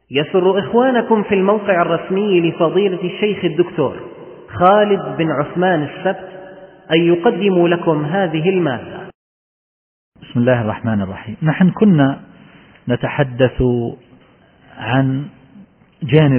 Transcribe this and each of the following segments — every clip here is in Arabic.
يسر إخوانكم في الموقع الرسمي لفضيلة الشيخ الدكتور خالد بن عثمان السبت أن يقدموا لكم هذه المادة. بسم الله الرحمن الرحيم. نحن كنا نتحدث عن جانب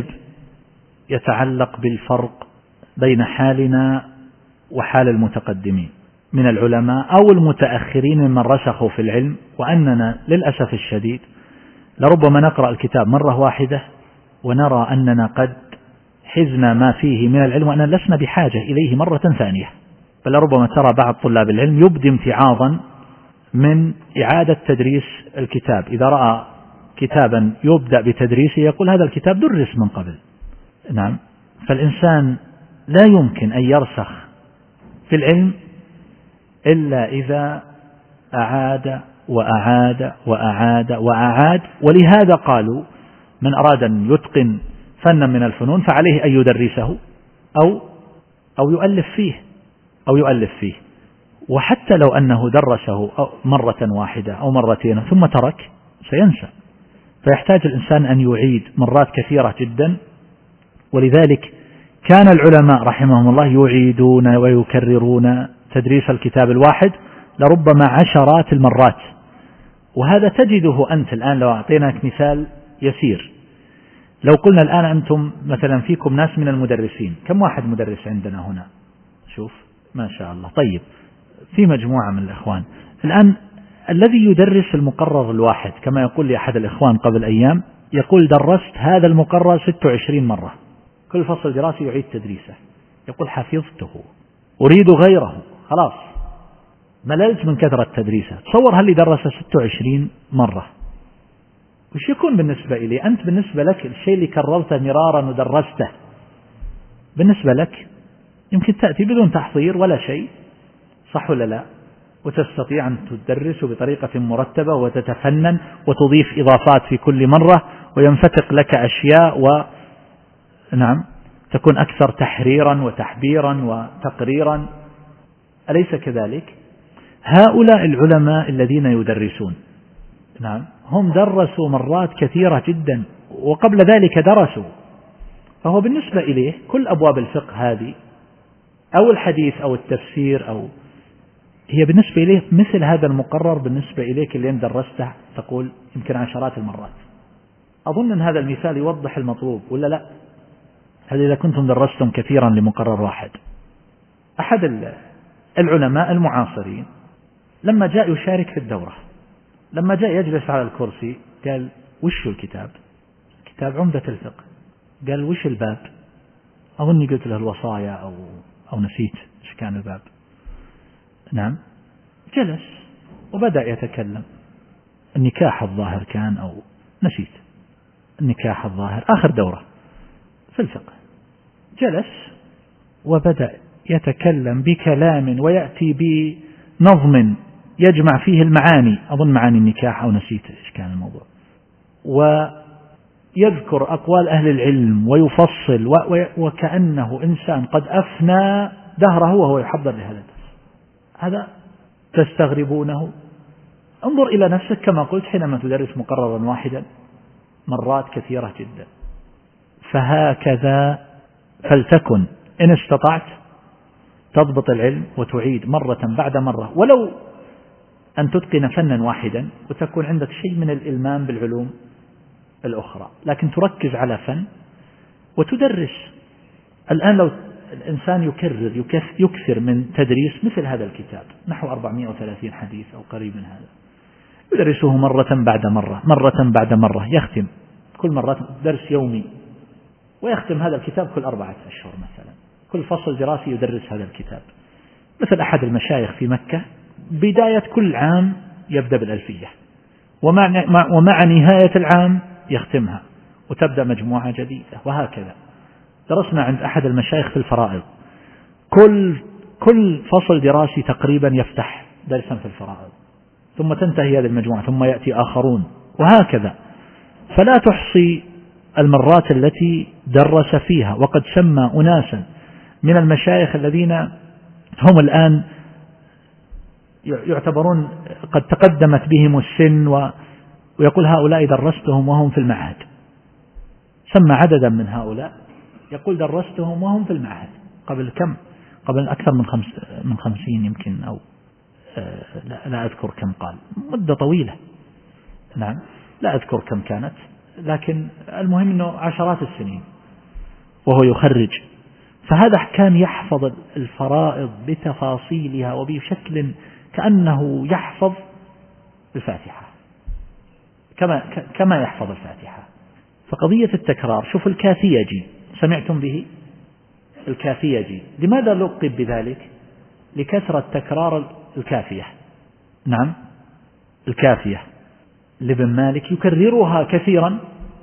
يتعلق بالفرق بين حالنا وحال المتقدمين من العلماء أو المتأخرين من رسخوا في العلم، وأننا للأسف الشديد لربما نقرأ الكتاب مرة واحدة ونرى أننا قد حزنا ما فيه من العلم وأننا لسنا بحاجة إليه مرة ثانية، بل ربما ترى بعض طلاب العلم يبدي امتعاضا من إعادة تدريس الكتاب. إذا رأى كتابا يبدأ بتدريسه يقول هذا الكتاب درس من قبل. نعم، فالإنسان لا يمكن أن يرسخ في العلم إلا إذا أعاد وأعاد وأعاد وأعاد. ولهذا قالوا من أراد أن يتقن فنا من الفنون فعليه أن يدرسه أو يؤلف فيه. وحتى لو أنه درسه مرة واحدة أو مرتين ثم ترك سينسى، فيحتاج الإنسان أن يعيد مرات كثيرة جدا. ولذلك كان العلماء رحمهم الله يعيدون ويكررون تدريس الكتاب الواحد لربما عشرات المرات. وهذا تجده أنت الآن. لو أعطيناك مثال يسير، لو قلنا الآن أنتم مثلا فيكم ناس من المدرسين، كم واحد مدرس عندنا هنا؟ شوف ما شاء الله. طيب، في مجموعة من الإخوان الآن الذي يدرس المقرر الواحد، كما يقول لي أحد الإخوان قبل أيام، يقول درست هذا المقرر 26 مرة، كل فصل دراسي يعيد تدريسه. يقول حفظته أريد غيره، خلاص مللت من كثرة تدريسه. تصور هل درس 26 مرة، وش يكون بالنسبة إلي؟ أنت بالنسبة لك الشيء اللي كررته مرارا ودرسته بالنسبة لك يمكن تأتي بدون تحضير ولا شيء، صح ولا لا؟ وتستطيع أن تدرس بطريقة مرتبة وتتفنن وتضيف إضافات في كل مرة وينفتق لك أشياء، ونعم تكون أكثر تحريرا وتحبيرا وتقريرا، أليس كذلك؟ هؤلاء العلماء الذين يدرسون، نعم، هم درسوا مرات كثيرة جدا وقبل ذلك درسوا. فهو بالنسبة إليه كل أبواب الفقه هذه أو الحديث أو التفسير هي بالنسبة إليه مثل هذا المقرر بالنسبة إليك اللي درسته تقول يمكن عشرات المرات. أظن أن هذا المثال يوضح المطلوب ولا لا؟ هذا إذا كنتم درستم كثيرا لمقرر واحد. أحد العلماء المعاصرين لما جاء يشارك في الدورة، لما جاء يجلس على الكرسي قال وش الكتاب؟ كتاب عمدة الفقه. قال وش الباب؟ أظني قلت له الوصايا أو نسيت إيش كان الباب. نعم، جلس وبدأ يتكلم. النكاح الظاهر كان أو نسيت، النكاح الظاهر آخر دورة في الفقه. جلس وبدأ يتكلم بكلام ويأتي بنظم يجمع فيه المعاني، أظن معاني النكاح أو نسيت إيش كان الموضوع، ويذكر أقوال أهل العلم ويفصل وكأنه إنسان قد أفنى دهره وهو يحضر لهذا الدرس. هذا تستغربونه. انظر إلى نفسك كما قلت حينما تدرس مقررا واحدا مرات كثيرة جدا. فهكذا فلتكن إن استطعت تضبط العلم وتعيد مرة بعد مرة، ولو أن تتقن فنا واحدا وتكون عندك شيء من الإلمام بالعلوم الأخرى، لكن تركز على فن وتدرس. الآن لو الإنسان يكثر من تدريس مثل هذا الكتاب نحو 430 حديث أو قريب من هذا، يدرسه مرة بعد مرة مرة بعد مرة، يختم كل مرة درس يومي، ويختم هذا الكتاب كل 4 أشهر مثلا، كل فصل دراسي يدرس هذا الكتاب. مثل أحد المشايخ في مكة بداية كل عام يبدأ بالألفية، ومع نهاية العام يختمها وتبدأ مجموعة جديدة، وهكذا. درسنا عند أحد المشايخ في الفرائض، كل فصل دراسي تقريبا يفتح درسا في الفرائض، ثم تنتهي هذه المجموعة ثم يأتي آخرون، وهكذا. فلا تحصي المرات التي درس فيها. وقد سمى أناسا من المشايخ الذين هم الآن يعتبرون قد تقدمت بهم السن ويقول هؤلاء درستهم وهم في المعهد، سمى عددا من هؤلاء يقول درستهم وهم في المعهد قبل كم؟ قبل أكثر من 50 يمكن، أو لا أذكر كم قال، مدة طويلة. نعم لا أذكر كم كانت، لكن المهم أنه عشرات السنين وهو يخرج. فهذا كان يحفظ الفرائض بتفاصيلها وبشكل كأنه يحفظ الفاتحة كما يحفظ الفاتحة. فقضية التكرار، شوف الكافيجي سمعتم به؟ الكافيجي لماذا لقب بذلك؟ لكثرة تكرار الكافية. نعم الكافية لابن مالك يكررها كثيرا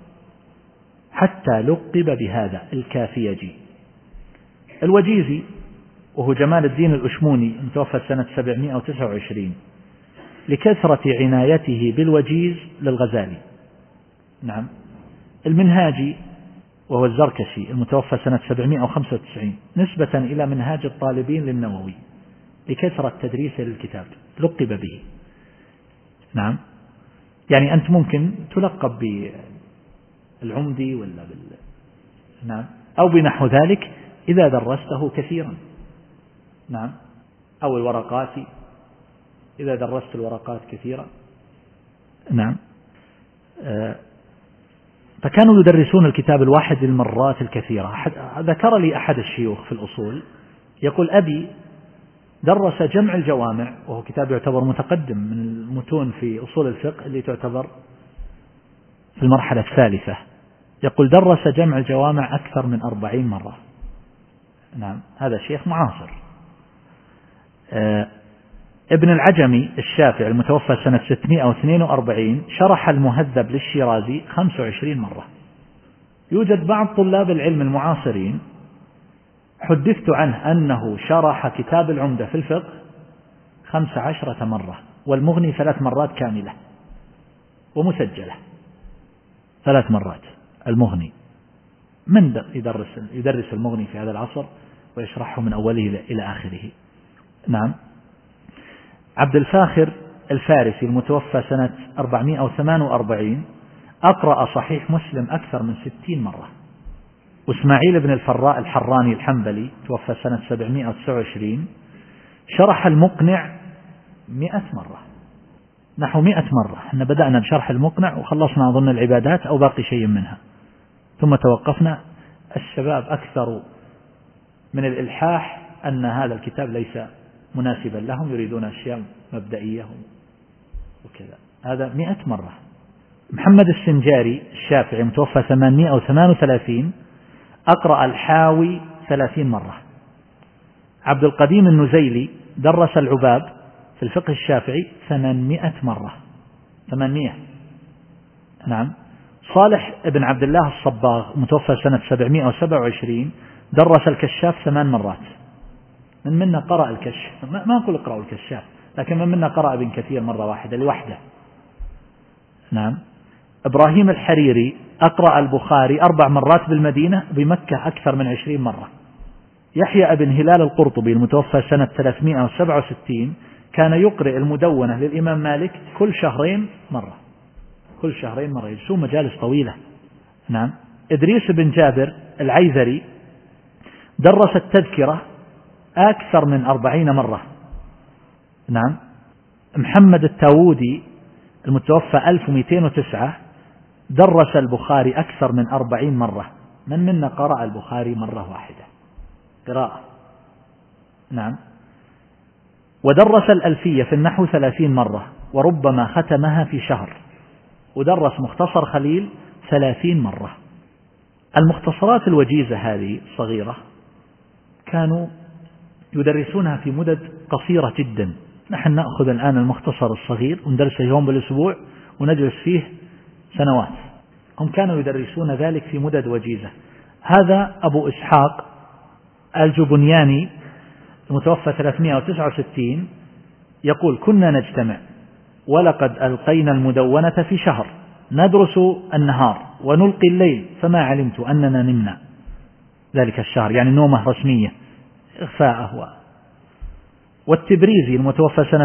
حتى لقب بهذا الكافيجي. الوجيزي وهو جمال الدين الأشموني المتوفى سنة 729 لكثرة عنايته بالوجيز للغزالي. نعم المنهاجي وهو الزركشي المتوفى سنة 795 نسبة إلى منهاج الطالبين للنووي لكثرة تدريسه للكتاب لقب به. نعم يعني أنت ممكن تلقب بالعمدي ولا نعم أو بنحو ذلك إذا درسته كثيرا. نعم أو الورقاتي إذا درست الورقات كثيرا. نعم فكانوا يدرسون الكتاب الواحد للمرات الكثيرة. ذكر لي أحد الشيوخ في الأصول يقول أبي درس جمع الجوامع، وهو كتاب يعتبر متقدم من المتون في أصول الفقه اللي تعتبر في المرحلة الثالثة. يقول درس جمع الجوامع أكثر من 40 مرة. نعم هذا شيخ معاصر. ابن العجمي الشافعي المتوفى سنة 642 شرح المهذب للشيرازي 25 مرة. يوجد بعض طلاب العلم المعاصرين حدثت عنه أنه شرح كتاب العمدة في الفقه 15 مرة، والمغني 3 مرات كاملة ومسجلة. 3 مرات المغني. من يدرس المغني في هذا العصر ويشرحه من أوله إلى آخره؟ نعم عبد الفاخر الفارسي المتوفى سنة 448 أقرأ صحيح مسلم أكثر من 60 مرة. وإسماعيل بن الفراء الحراني الحنبلي توفى سنة 729 شرح المقنع 100 مرة، نحو 100 مرة. احنا بدأنا بشرح المقنع وخلصنا أظن العبادات أو باقي شيء منها، ثم توقفنا. الشباب أكثر من الإلحاح أن هذا الكتاب ليس مناسبا لهم، يريدون أشياء مبدئية وكذا. هذا 100 مرة. محمد السنجاري الشافعي متوفى 838 أقرأ الحاوي 30 مرة. عبد القديم النزيلي درس العباب في الفقه الشافعي 800 مرة. 800. نعم صالح بن عبد الله الصباغ متوفى سنة 727 درس الكشاف 8 مرات. من منا قرأ الكشف، ما أقول اقرأوا الكشاف، لكن من منا قرأ ابن كثير مرة واحدة لوحده. نعم إبراهيم الحريري أقرأ البخاري 4 مرات بالمدينة، بمكة أكثر من 20 مرة. يحيى بن هلال القرطبي المتوفى سنة 367 كان يقرأ المدونة للإمام مالك كل شهرين مرة. كل شهرين مرة، يجلسون مجالس طويلة. نعم إدريس بن جابر العيذري درس التذكرة أكثر من 40 مرة. نعم محمد التاوودي المتوفى 1209 درس البخاري أكثر من 40 مرة. من منا قرأ البخاري مرة واحدة قراءة؟ نعم ودرس الألفية في النحو 30 مرة، وربما ختمها في شهر. ودرس مختصر خليل 30 مرة. المختصرات الوجيزة هذه الصغيرة كانوا يدرسونها في مدد قصيرة جدا. نحن نأخذ الآن المختصر الصغير وندرسه يوم بالأسبوع ونجلس فيه سنوات. هم كانوا يدرسون ذلك في مدد وجيزة. هذا أبو إسحاق الجبنياني المتوفى 369 يقول كنا نجتمع ولقد ألقينا المدونة في شهر، ندرس النهار ونلقي الليل، فما علمت أننا نمنا ذلك الشهر، يعني نومة رسمية إخفاءه. والتبريزي المتوفى سنة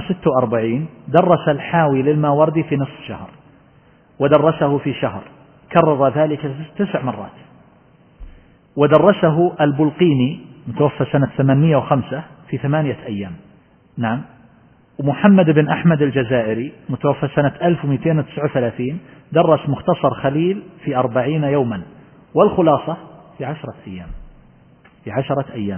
746 درس الحاوي للماوردي في نصف شهر ودرسه في شهر، كرر ذلك 9 مرات. ودرسه البلقيني متوفى سنة 805 في 8 أيام. نعم. ومحمد بن أحمد الجزائري متوفى سنة 1239 درس مختصر خليل في 40 يوما، والخلاصة في 10 أيام. في 10 أيام.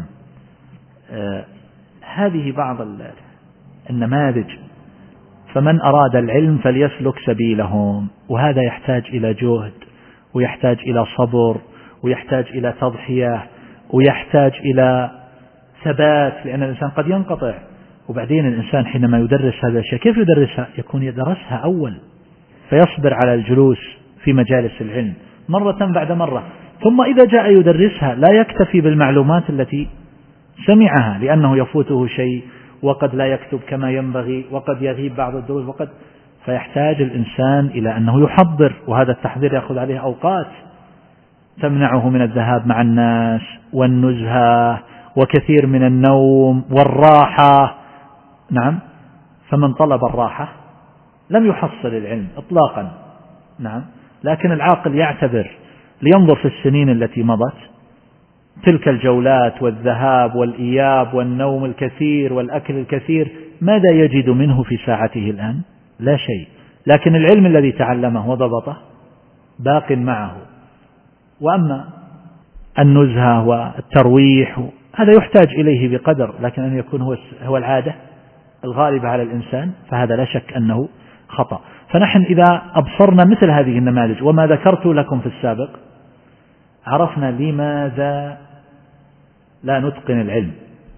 هذه بعض النماذج. فمن أراد العلم فليسلك سبيلهم، وهذا يحتاج إلى جهد، ويحتاج إلى صبر، ويحتاج إلى تضحية، ويحتاج إلى ثبات، لأن الإنسان قد ينقطع. وبعدين الإنسان حينما يدرس هذا الشيء كيف يدرسها؟ يكون يدرسها أول، فيصبر على الجلوس في مجالس العلم مرة بعد مرة، ثم إذا جاء يدرسها لا يكتفي بالمعلومات التي سمعها، لأنه يفوته شيء، وقد لا يكتب كما ينبغي، وقد يغيب بعض الدروس، فيحتاج الإنسان إلى أنه يحضر، وهذا التحضير يأخذ عليه أوقات تمنعه من الذهاب مع الناس والنزهة وكثير من النوم والراحة. نعم. فمن طلب الراحة لم يحصل العلم إطلاقا. نعم. لكن العاقل يعتبر لينظر في السنين التي مضت، تلك الجولات والذهاب والإياب والنوم الكثير والأكل الكثير، ماذا يجد منه في ساعته الآن؟ لا شيء. لكن العلم الذي تعلمه وضبطه باق معه. وأما النزهة والترويح هذا يحتاج إليه بقدر، لكن أن يكون هو العادة الغالبة على الإنسان فهذا لا شك أنه خطأ. فنحن إذا أبصرنا مثل هذه النماذج وما ذكرت لكم في السابق عرفنا لماذا لا نتقن العلم.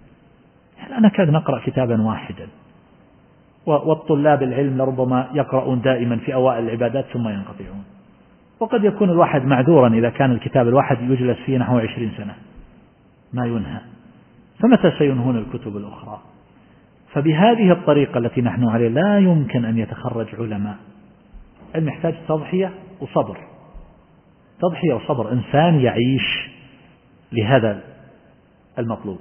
لا نكاد نقرأ كتابا واحدا، والطلاب العلم لربما يقرؤون دائما في أوائل العبادات ثم ينقطعون، وقد يكون الواحد معذورا إذا كان الكتاب الواحد يجلس فيه نحو 20 سنة ما ينهى، فمتى سينهون الكتب الأخرى؟ فبهذه الطريقة التي نحن عليه لا يمكن أن يتخرج علماء. العلم يحتاج تضحية وصبر، تضحية وصبر، إنسان يعيش لهذا المطلوب.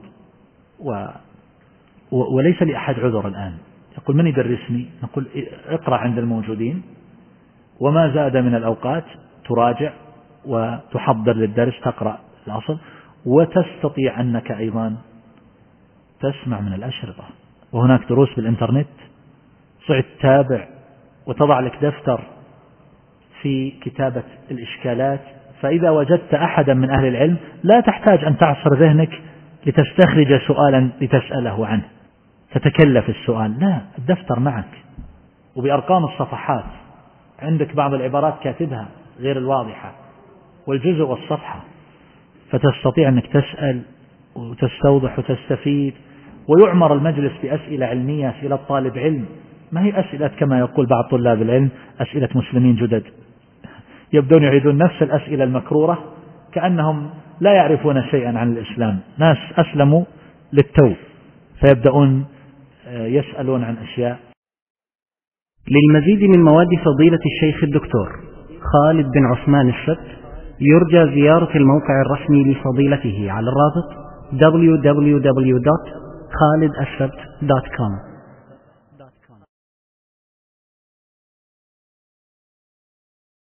وليس لأحد عذر الآن. يقول من يدرسني؟ نقول اقرأ عند الموجودين، وما زاد من الأوقات تراجع وتحضر للدرس، تقرأ الأصل، وتستطيع أنك أيضا تسمع من الأشرطة، وهناك دروس بالإنترنت، صعد تتابع وتضع لك دفتر في كتابة الإشكالات، فإذا وجدت أحدا من أهل العلم لا تحتاج أن تعصر ذهنك لتستخرج سؤالا لتسأله عنه تتكلف السؤال، لا، الدفتر معك وبأرقام الصفحات، عندك بعض العبارات كاتبها غير الواضحة والجزء والصفحة، فتستطيع أنك تسأل وتستوضح وتستفيد. ويعمر المجلس بأسئلة علمية، أسئلة طالب علم، ما هي أسئلة كما يقول بعض طلاب العلم أسئلة مسلمين جدد، يبدون يعيدون نفس الأسئلة المكرورة كأنهم لا يعرفون شيئا عن الإسلام، ناس أسلموا للتو فيبدأون يسألون عن أشياء. للمزيد من مواد فضيلة الشيخ الدكتور خالد بن عثمان السبت يرجى زيارة الموقع الرسمي لفضيلته على الرابط www.khalidassabt.com.